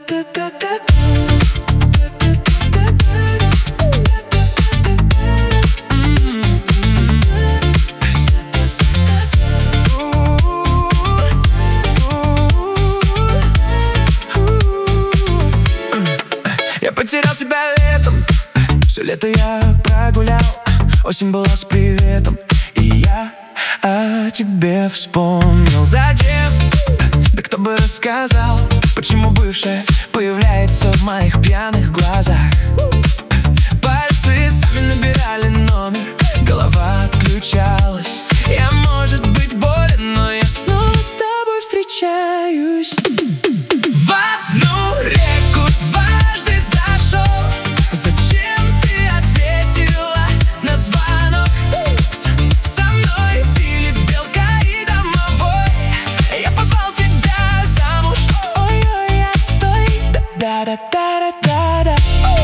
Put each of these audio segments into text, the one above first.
Я потерял тебя летом, все лето я прогулял. Осень была с приветом, и я о тебе вспомнил. Зачем? Да кто бы рассказал, почему бывшая появляется в моих пьяных глазах. Пальцы сами набирали номер, голова отключалась. Я, может быть, болен, но я снова с тобой встречаюсь. В одну реку дважды зашел. Зачем ты ответила на звонок? Со мной пили белка и домовой. Я позвал тебя замуж. Ой-ой, отстой. Да-да-да-да-да-да.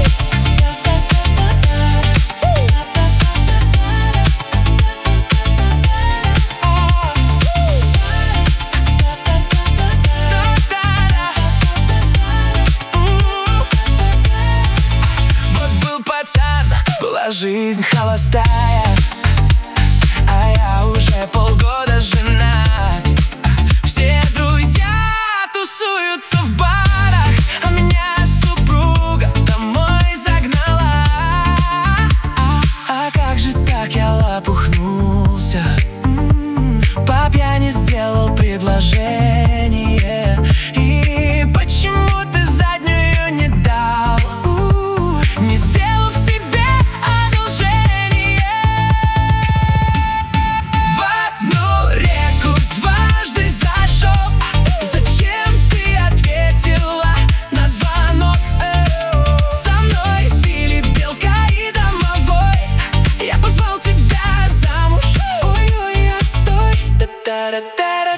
Была жизнь холостая, а я уже полгода женат. Все друзья тусуются в барах, а меня супруга домой загнала. А как же так я лопухнулся? По пьяни сделал предложение. И почему ты заднюю не дал? Не сделал себе одолжение. В одну реку дважды зашел. Зачем ты ответила на звонок? Со мной пили белка и домовой. Я позвал тебя замуж. Ой-ой, отстой. Да-да-да-да.